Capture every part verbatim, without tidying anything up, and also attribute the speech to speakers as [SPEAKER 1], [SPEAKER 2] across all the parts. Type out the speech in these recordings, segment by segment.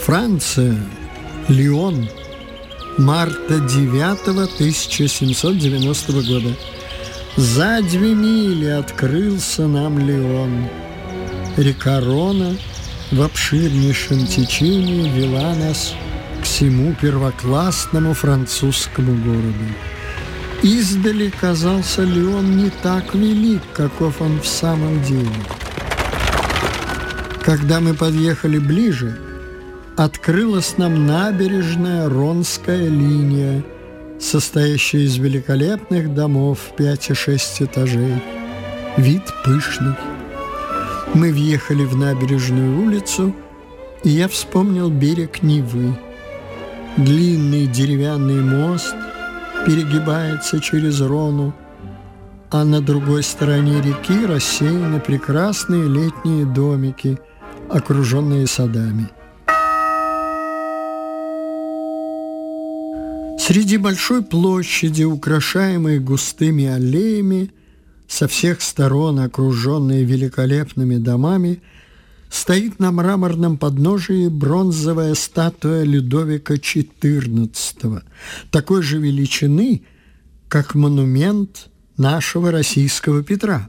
[SPEAKER 1] Франция, Лион, марта девятого тысяча семьсот девяностого года. За две мили открылся нам Лион. Река Рона в обширнейшем течении вела нас к всему первоклассному французскому городу. Издали казался Лион не так велик, каков он в самом деле. Когда мы подъехали ближе, открылась нам набережная Ронская линия, состоящая из великолепных домов в пять и шесть этажей. Вид пышный. Мы въехали в набережную улицу, и я вспомнил берег Невы. Длинный деревянный мост перегибается через Рону, а на другой стороне реки рассеяны прекрасные летние домики, окруженные садами. Среди большой площади, украшаемой густыми аллеями, со всех сторон окруженной великолепными домами, стоит на мраморном подножии бронзовая статуя Людовика четырнадцатого, такой же величины, как монумент нашего российского Петра.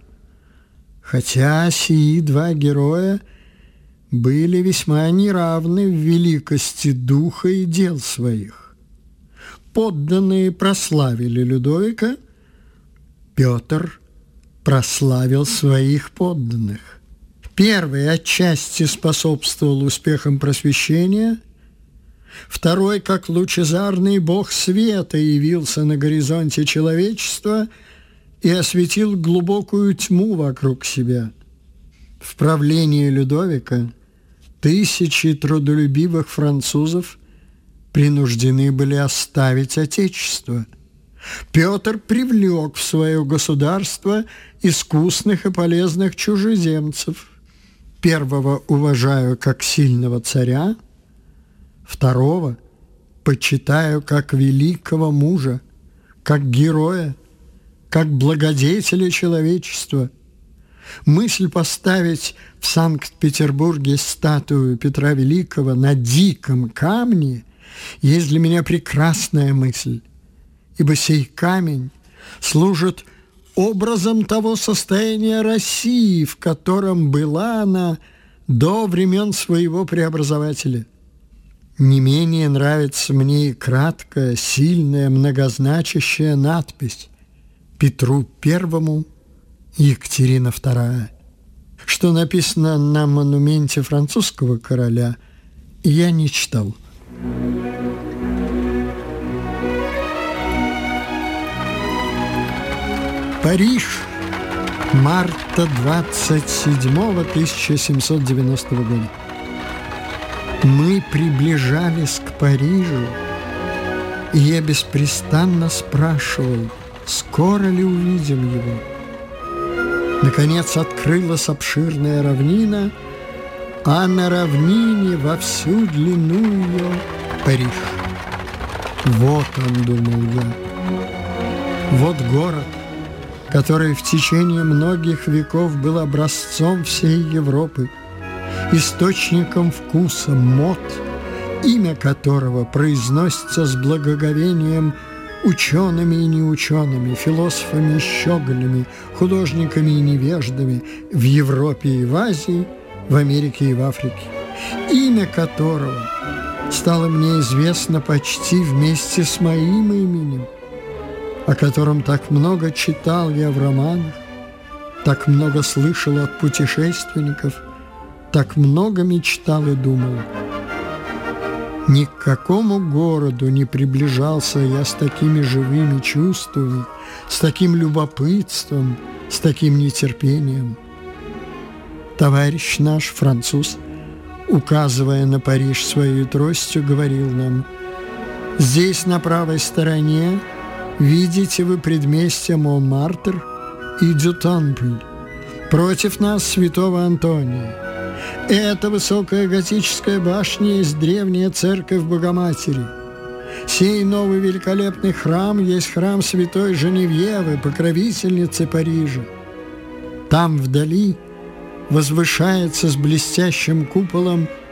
[SPEAKER 1] Хотя сии два героя были весьма неравны в великости духа и дел своих. Подданные прославили Людовика, Петр прославил своих подданных. Первый отчасти способствовал успехам просвещения, второй, как лучезарный бог света, явился на горизонте человечества и осветил глубокую тьму вокруг себя. В правлении Людовика тысячи трудолюбивых французов принуждены были оставить Отечество. Петр привлек в свое государство искусных и полезных чужеземцев. Первого уважаю как сильного царя, второго почитаю как великого мужа, как героя, как благодетеля человечества. Мысль поставить в Санкт-Петербурге статую Петра Великого на диком камне есть для меня прекрасная мысль, ибо сей камень служит образом того состояния России, в котором была она до времен своего преобразователя. Не менее нравится мне и краткая, сильная, многозначащая надпись «Петру Первому, Екатерина Вторая». Что написано на монументе французского короля, я не читал. Париж, марта двадцать седьмого тысяча семьсот девяностого года. Мы приближались к Парижу, и я беспрестанно спрашивал, скоро ли увидим его. Наконец открылась обширная равнина, а на равнине во всю длину ее Париж. Вот он, думал я, вот город, который в течение многих веков был образцом всей Европы, источником вкуса, мод, имя которого произносится с благоговением учеными и неучеными, философами и щеголями, художниками и невеждами в Европе и в Азии, в Америке и в Африке, имя которого стало мне известно почти вместе с моим именем, о котором так много читал я в романах, так много слышал от путешественников, так много мечтал и думал. Ни к какому городу не приближался я с такими живыми чувствами, с таким любопытством, с таким нетерпением. Товарищ наш, француз, указывая на Париж своей тростью, говорил нам: «Здесь на правой стороне видите вы предместье Монмартр и Дю-Темпль. Против нас святого Антония. Эта высокая готическая башня есть древняя церковь Богоматери. Сей новый великолепный храм есть храм святой Женевьевы, покровительницы Парижа. Там вдали возвышается с блестящим куполом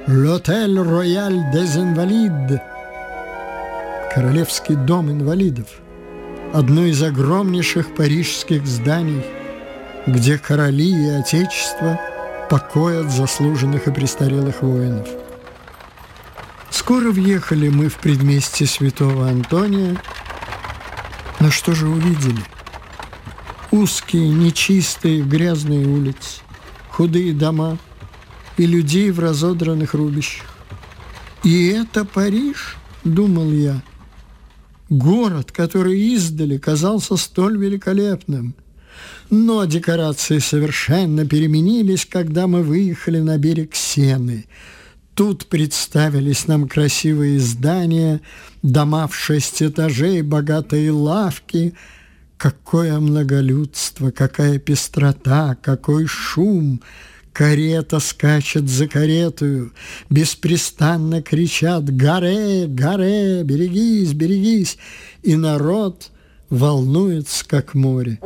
[SPEAKER 1] «L'Hôtel Royal des Invalides» – Королевский дом инвалидов, одно из огромнейших парижских зданий, где короли и отечество покоят заслуженных и престарелых воинов. Скоро въехали мы в предместье Святого Антония, но что же увидели? Узкие, нечистые, грязные улицы, худые дома и людей в разодранных рубищах. И это Париж, думал я, город, который издали казался столь великолепным. Но декорации совершенно переменились, когда мы выехали на берег Сены. Тут представились нам красивые здания, дома в шесть этажей, богатые лавки. Какое многолюдство, какая пестрота, какой шум! Карета скачет за каретою, беспрестанно кричат «Гаре! Гаре! Берегись! Берегись!» И народ волнуется, как море.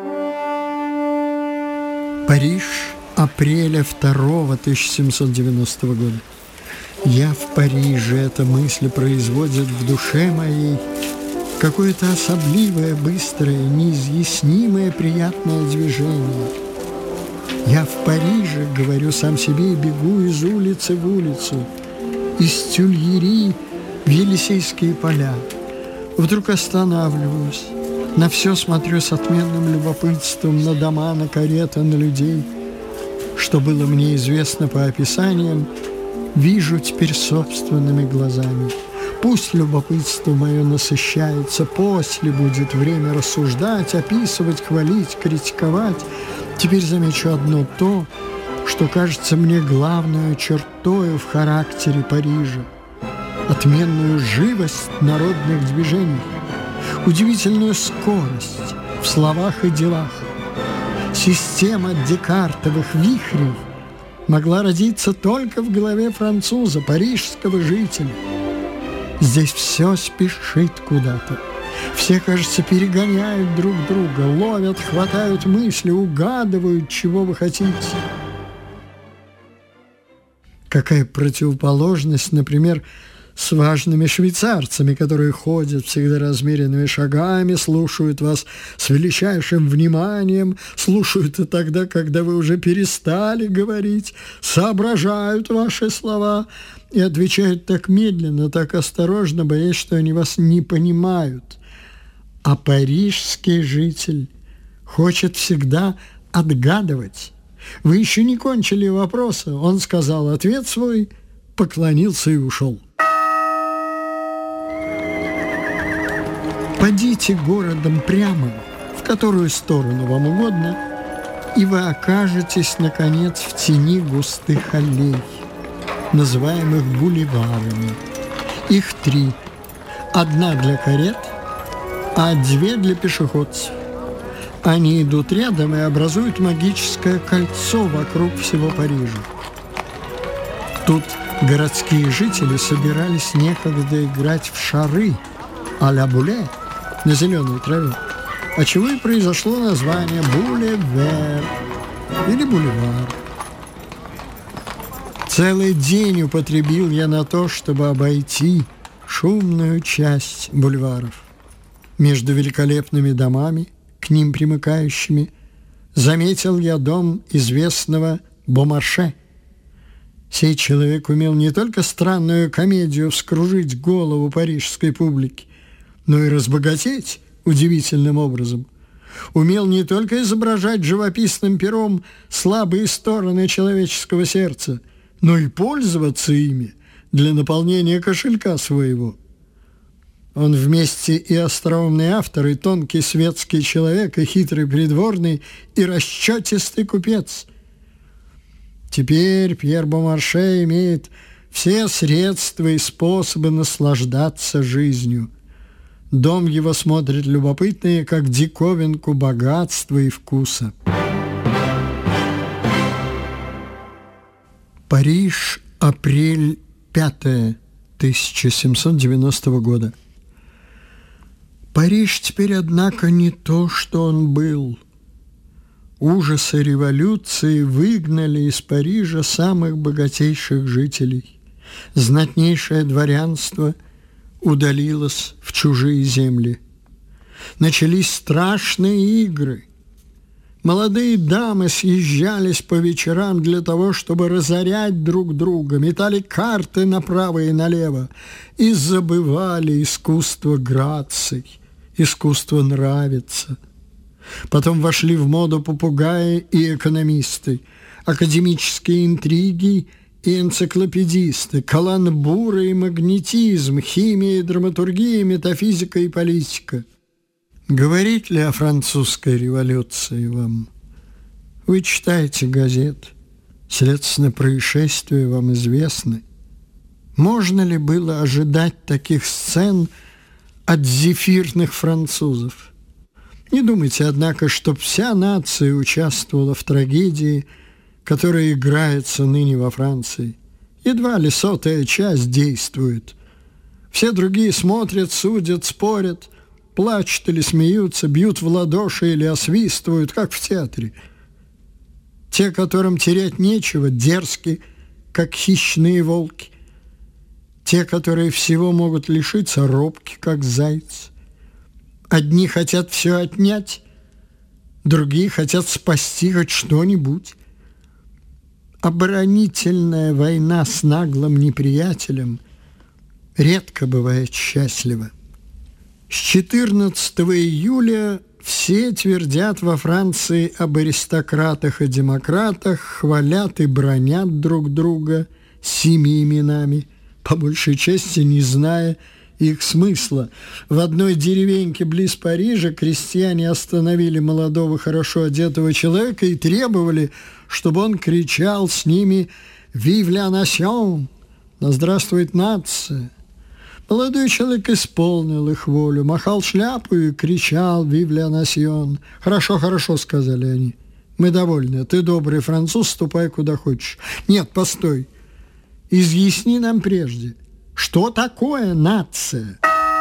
[SPEAKER 1] Париж, апреля второго тысяча семьсот девяностого года. Я в Париже, эта мысль производит в душе моей какое-то особливое, быстрое, неизъяснимое, приятное движение. Я в Париже, говорю сам себе, и бегу из улицы в улицу, из Тюильри в Елисейские поля. Вдруг останавливаюсь, на все смотрю с отменным любопытством, на дома, на кареты, на людей. Что было мне известно по описаниям, вижу теперь собственными глазами. Пусть любопытство мое насыщается, после будет время рассуждать, описывать, хвалить, критиковать. Теперь замечу одно то, что кажется мне главной чертою в характере Парижа. Отменную живость народных движений, удивительную скорость в словах и делах. Система декартовых вихрей могла родиться только в голове француза, парижского жителя. Здесь все спешит куда-то. Все, кажется, перегоняют друг друга, ловят, хватают мысли, угадывают, чего вы хотите. Какая противоположность, например, с важными швейцарцами, которые ходят всегда размеренными шагами, слушают вас с величайшим вниманием, слушают и тогда, когда вы уже перестали говорить, соображают ваши слова и отвечают так медленно, так осторожно, боясь, что они вас не понимают. А парижский житель хочет всегда отгадывать. Вы еще не кончили вопроса, он сказал ответ свой, поклонился и ушел. Пойдите городом прямо, в которую сторону вам угодно, и вы окажетесь, наконец, в тени густых аллей, называемых бульварами. Их три. Одна для карет, а две для пешеходцев. Они идут рядом и образуют магическое кольцо вокруг всего Парижа. Тут городские жители собирались некогда играть в шары а-ля буле на зеленой траве, отчего и произошло название бульвар или бульвар. Целый день употребил я на то, чтобы обойти шумную часть бульваров. Между великолепными домами, к ним примыкающими, заметил я дом известного Бомарше. Сей человек умел не только странную комедию вскружить голову парижской публики, но и разбогатеть удивительным образом. Умел не только изображать живописным пером слабые стороны человеческого сердца, но и пользоваться ими для наполнения кошелька своего. Он вместе и остроумный автор, и тонкий светский человек, и хитрый придворный, и расчетистый купец. Теперь Пьер Бомарше имеет все средства и способы наслаждаться жизнью. Дом его смотрит любопытные, как диковинку богатства и вкуса. Париж, апрель пятое тысяча семьсот девяностого года. Париж теперь, однако, не то, что он был. Ужасы революции выгнали из Парижа самых богатейших жителей. Знатнейшее дворянство удалилось в чужие земли. Начались страшные игры. Молодые дамы съезжались по вечерам для того, чтобы разорять друг друга, метали карты направо и налево и забывали искусство граций, искусство нравиться. Потом вошли в моду попугаи и экономисты, академические интриги и энциклопедисты, каламбуры и магнетизм, химия и драматургия, метафизика и политика. Говорить ли о французской революции вам? Вы читаете газет, следственно, происшествия вам известны. Можно ли было ожидать таких сцен от зефирных французов? Не думайте, однако, что вся нация участвовала в трагедии, которая играется ныне во Франции. Едва ли сотая часть действует. Все другие смотрят, судят, спорят, плачут или смеются, бьют в ладоши или освистывают, как в театре. Те, которым терять нечего, дерзки, как хищные волки. Те, которые всего могут лишиться, робки, как зайцы. Одни хотят все отнять, другие хотят спасти хоть что-нибудь. Оборонительная война с наглым неприятелем редко бывает счастлива. С четырнадцатого июля все твердят во Франции об аристократах и демократах, хвалят и бранят друг друга сими именами, по большей части не зная их смысла. В одной деревеньке близ Парижа крестьяне остановили молодого, хорошо одетого человека и требовали, чтобы он кричал с ними «Vive la nation!» «Да здравствует нация!» Молодой человек исполнил их волю, махал шляпой и кричал «Vive la nation!» «Хорошо, хорошо», — сказали они. «Мы довольны. Ты добрый француз, ступай куда хочешь». «Нет, постой. Изъясни нам прежде, что такое нация?»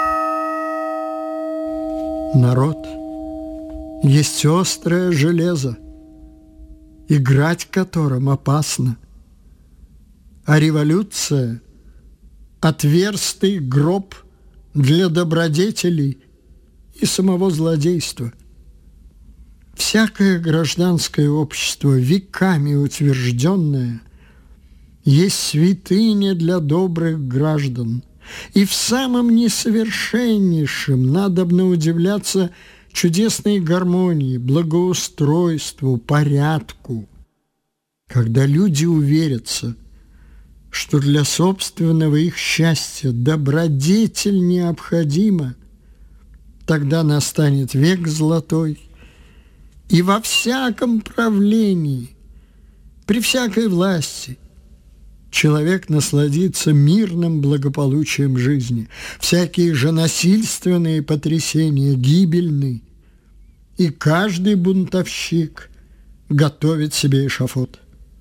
[SPEAKER 1] Народ есть острое железо, играть которым опасно, а революция — отверстый гроб для добродетелей и самого злодейства. Всякое гражданское общество, веками утвержденное, есть святыня для добрых граждан, и в самом несовершеннейшем надобно удивляться чудесной гармонии, благоустройству, порядку. Когда люди уверятся, что для собственного их счастья добродетель необходима, тогда настанет век золотой, и во всяком правлении, при всякой власти человек насладится мирным благополучием жизни. Всякие же насильственные потрясения гибельны, и каждый бунтовщик готовит себе эшафот.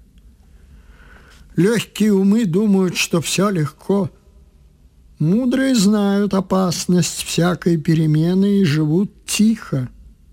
[SPEAKER 1] Легкие умы думают, что все легко. Мудрые знают опасность всякой перемены и живут тихо.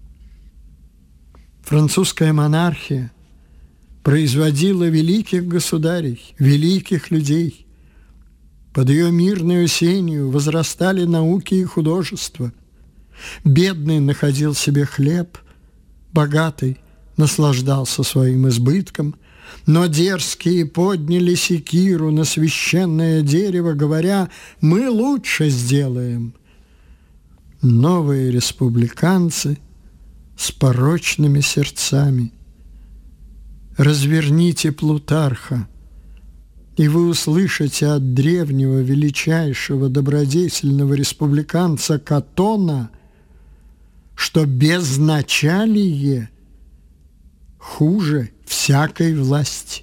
[SPEAKER 1] Французская монархия производила великих государей, великих людей. Под ее мирную сенью возрастали науки и художество. Бедный находил себе хлеб, богатый наслаждался своим избытком, но дерзкие подняли секиру на священное дерево, говоря: «Мы лучше сделаем». Новые республиканцы с порочными сердцами. Разверните Плутарха, и вы услышите от древнего величайшего добродетельного республиканца Катона, что безначалие хуже всякой власти.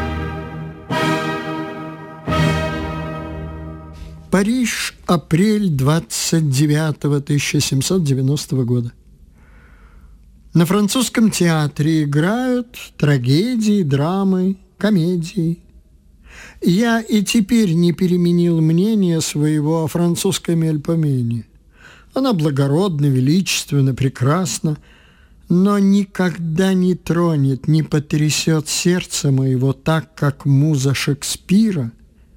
[SPEAKER 1] Париж, апрель двадцать девятого тысяча семьсот девяностого года. На французском театре играют трагедии, драмы, комедии. Я и теперь не переменил мнение своего о французской Мельпомене. Она благородна, величественна, прекрасна, но никогда не тронет, не потрясет сердце моего так, как муза Шекспира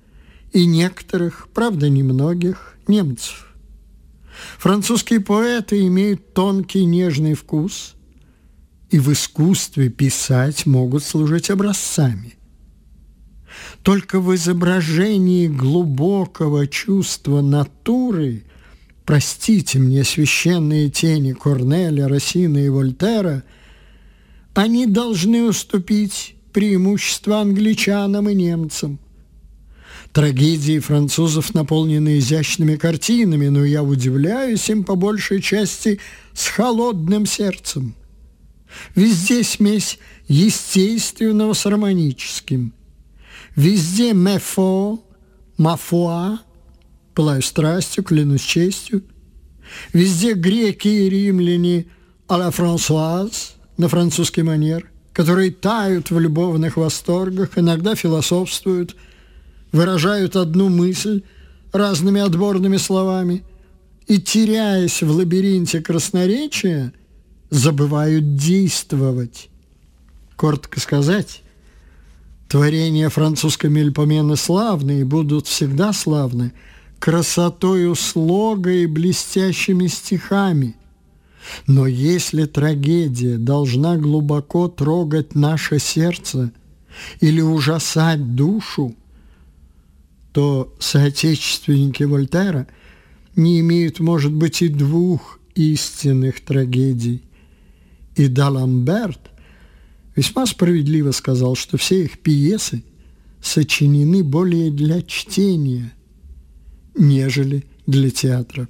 [SPEAKER 1] и некоторых, правда немногих, немцев. Французские поэты имеют тонкий нежный вкус и в искусстве писать могут служить образцами. Только в изображении глубокого чувства натуры, простите мне священные тени Корнеля, Рассина и Вольтера, они должны уступить преимущество англичанам и немцам. Трагедии французов наполнены изящными картинами, но я удивляюсь им по большей части с холодным сердцем. Везде смесь естественного с романическим. Везде «мефо», «мафуа», «пылаю страстью», «клянусь честью». Везде греки и римляне «а ла Франсуаз», на французский манер, которые тают в любовных восторгах, иногда философствуют, выражают одну мысль разными отборными словами и, теряясь в лабиринте красноречия, забывают действовать. Коротко сказать, творения французской Мельпомены славны и будут всегда славны красотою слога и блестящими стихами. Но если трагедия должна глубоко трогать наше сердце или ужасать душу, то соотечественники Вольтера не имеют, может быть, и двух истинных трагедий. И Даламберт весьма справедливо сказал, что все их пьесы сочинены более для чтения, нежели для театра.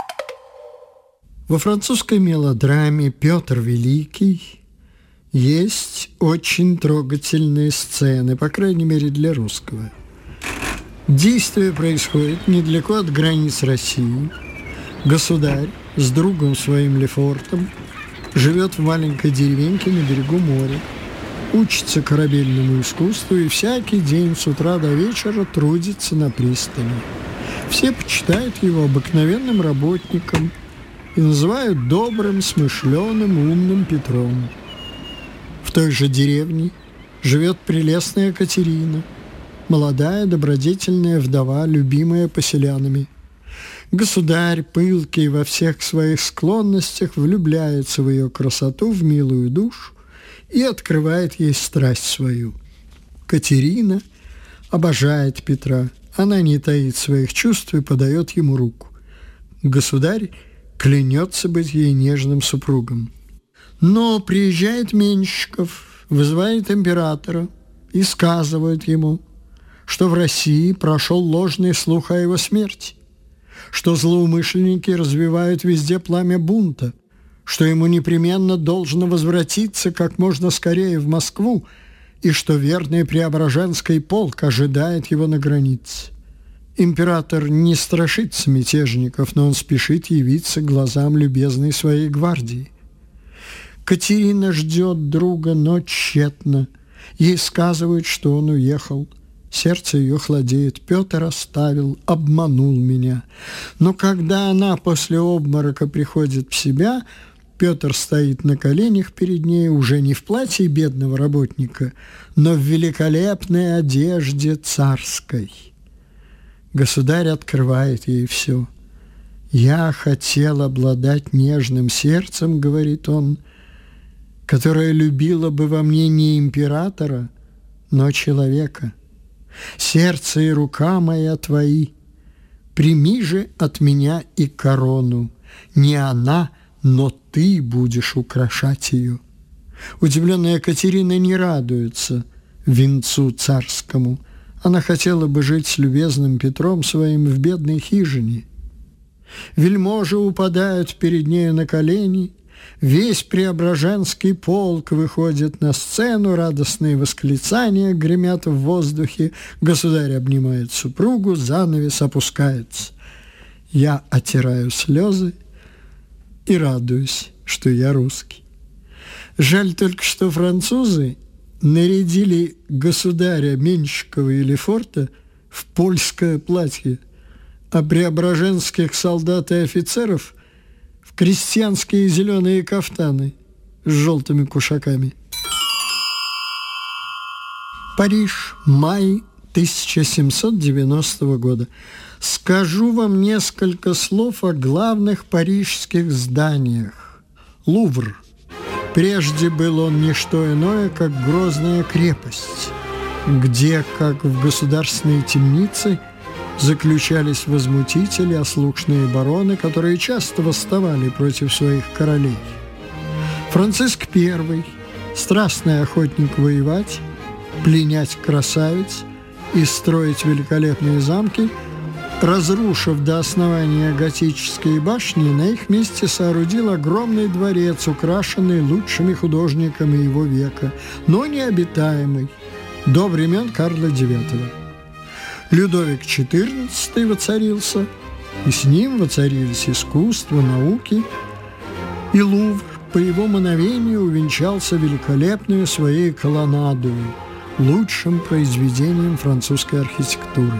[SPEAKER 1] Во французской мелодраме «Петр Великий» есть очень трогательные сцены, по крайней мере для русского. Действие происходит недалеко от границ России. Государь с другом своим Лефортом живет в маленькой деревеньке на берегу моря, учится корабельному искусству и всякий день с утра до вечера трудится на пристани. Все почитают его обыкновенным работником и называют добрым, смышленым, умным Петром. В той же деревне живет прелестная Катерина, молодая добродетельная вдова, любимая поселянами. Государь, пылкий во всех своих склонностях, влюбляется в ее красоту, в милую душу и открывает ей страсть свою. Катерина обожает Петра, она не таит своих чувств и подает ему руку. Государь клянется быть ей нежным супругом. Но приезжает Менщиков, вызывает императора и сказывает ему, что в России прошел ложный слух о его смерти, что злоумышленники развивают везде пламя бунта, что ему непременно должно возвратиться как можно скорее в Москву и что верный Преображенский полк ожидает его на границе. Император не страшится мятежников, но он спешит явиться глазам любезной своей гвардии. Катерина ждет друга, но тщетно. Ей сказывают, что он уехал. Сердце ее хладеет. Петр оставил, обманул меня. Но когда она после обморока приходит в себя, Петр стоит на коленях перед ней, уже не в платье бедного работника, но в великолепной одежде царской. Государь открывает ей все. «Я хотел обладать нежным сердцем, — говорит он, — которое любило бы во мне не императора, но человека. Сердце и рука моя твои, прими же от меня и корону. Не она, но ты будешь украшать ее». Удивленная Катерина не радуется венцу царскому. Она хотела бы жить с любезным Петром своим в бедной хижине. Вельможи упадают перед нею на колени, весь Преображенский полк выходит на сцену, радостные восклицания гремят в воздухе, государь обнимает супругу, занавес опускается. Я отираю слезы и радуюсь, что я русский. Жаль только, что французы нарядили государя Менщикова и Лефорта в польское платье, а преображенских солдат и офицеров в крестьянские зеленые кафтаны с желтыми кушаками. Париж, май тысяча семьсот девяностого года. Скажу вам несколько слов о главных парижских зданиях. Лувр. Прежде был он не что иное, как грозная крепость, где, как в государственной темнице, заключались возмутители, ослушные бароны, которые часто восставали против своих королей. Франциск Первый, страстный охотник воевать, пленять красавиц и строить великолепные замки, разрушив до основания готические башни, на их месте соорудил огромный дворец, украшенный лучшими художниками его века, но необитаемый, до времен Карла Девятого. Людовик четырнадцатый воцарился, и с ним воцарились искусство, науки, и Лувр по его мановению увенчался великолепную своей колоннадой, лучшим произведением французской архитектуры.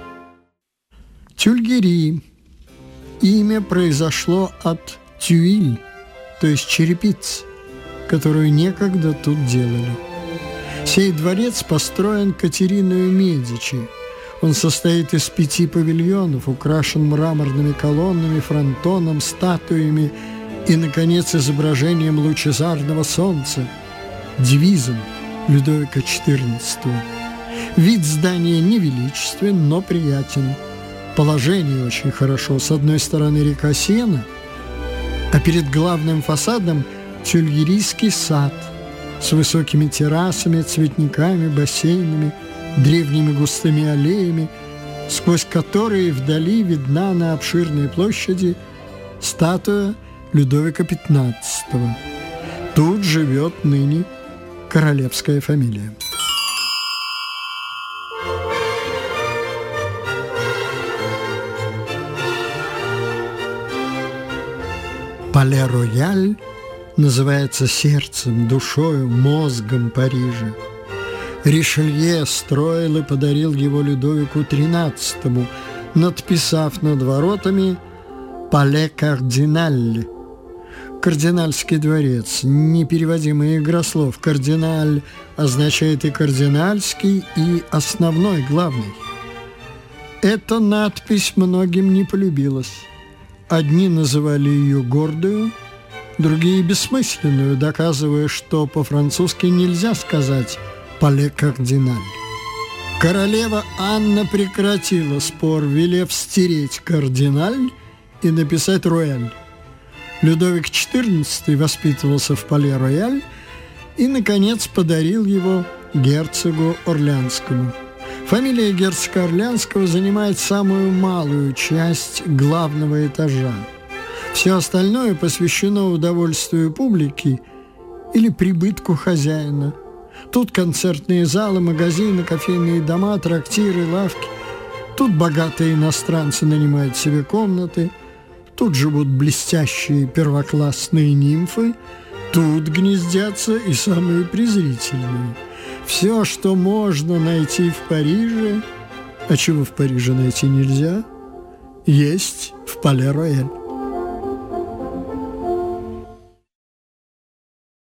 [SPEAKER 1] Тюльгери. Имя произошло от тюиль, то есть черепиц, которую некогда тут делали. Сей дворец построен Катериной Медичи. Он состоит из пяти павильонов, украшен мраморными колоннами, фронтоном, статуями и, наконец, изображением лучезарного солнца, девизом Людовика четырнадцатого. Вид здания невеличествен, но приятен. Положение очень хорошо. С одной стороны река Сена, а перед главным фасадом Тюльгерийский сад с высокими террасами, цветниками, бассейнами, древними густыми аллеями, сквозь которые вдали видна на обширной площади статуя Людовика пятнадцатого. Тут живет ныне королевская фамилия. Пале-Рояль называется сердцем, душою, мозгом Парижа. Ришелье строил и подарил его Людовику тринадцатому, надписав над воротами «Пале-Кардиналь» – кардинальский дворец, непереводимая игра слов. Кардиналь означает и кардинальский, и основной, главный. Эта надпись многим не полюбилась. Одни называли ее гордую, другие – бессмысленную, доказывая, что по-французски нельзя сказать «Пале-Кардиналь». Королева Анна прекратила спор, велев стереть «Кардиналь» и написать «Рояль». Людовик четырнадцатый воспитывался в Пале-Рояль и, наконец, подарил его герцогу Орлеанскому. Фамилия герцога Орлеанского занимает самую малую часть главного этажа. Все остальное посвящено удовольствию публики или прибытку хозяина. Тут концертные залы, магазины, кофейные дома, трактиры, лавки. Тут богатые иностранцы нанимают себе комнаты. Тут живут блестящие первоклассные нимфы. Тут гнездятся и самые презрительные. Все, что можно найти в Париже, а чего в Париже найти нельзя, есть в Пале-Рояль.